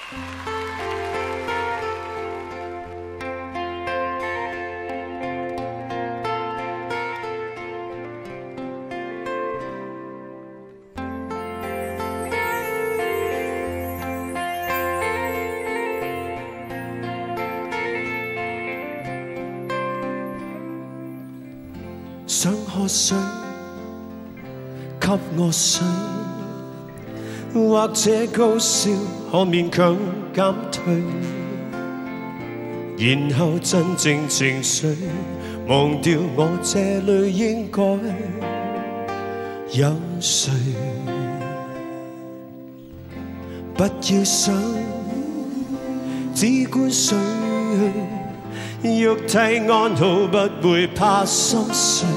想喝水，给我水，或者高烧可勉強減退，然後真正情緒忘掉我這裏應該有誰，不要想，只管睡。肉體安好，不會怕心碎，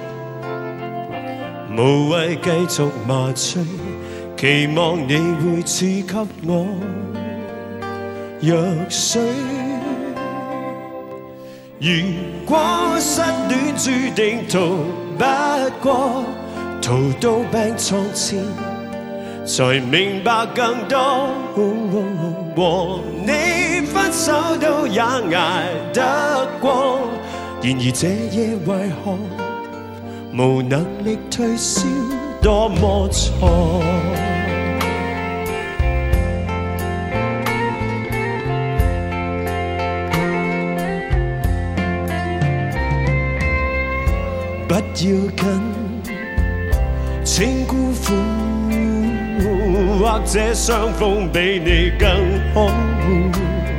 無謂繼續麻醉，期望你會賜給我藥水。如果失戀注定逃不過，逃到病床前才明白更多，和你分手都也捱得過，然而這夜為何無能力退燒，多麼錯。不要緊，請辜負，或者傷風比你更可惡。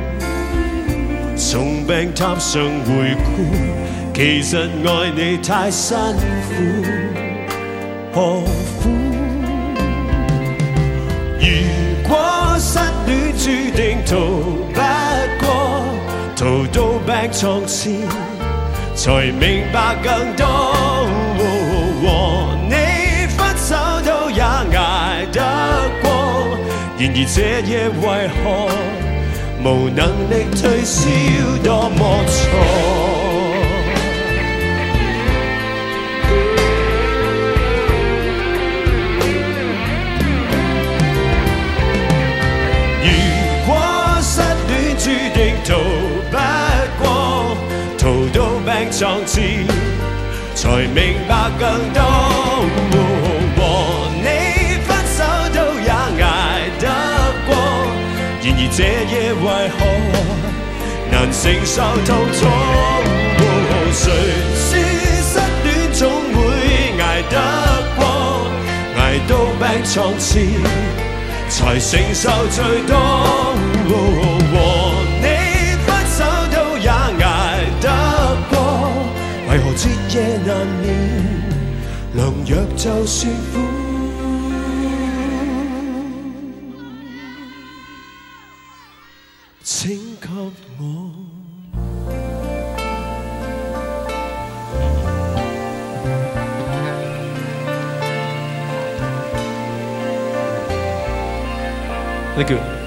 從病榻上回顧，其實愛你太辛苦，何苦？如果失戀注定逃不過，逃到病床前才明白更多，和你分手都也捱得過，然而這夜為何無能力退燒，多麼錯。如果失戀注定逃不過，逃到病床前才明白更多，和你分手都也捱得過，然而這夜為何難承受痛楚？誰說失戀總會捱得過？捱到病床前才承受最多，和你分手都也捱得過，為何徹夜難眠？良藥就算苦，請給我。Thank you.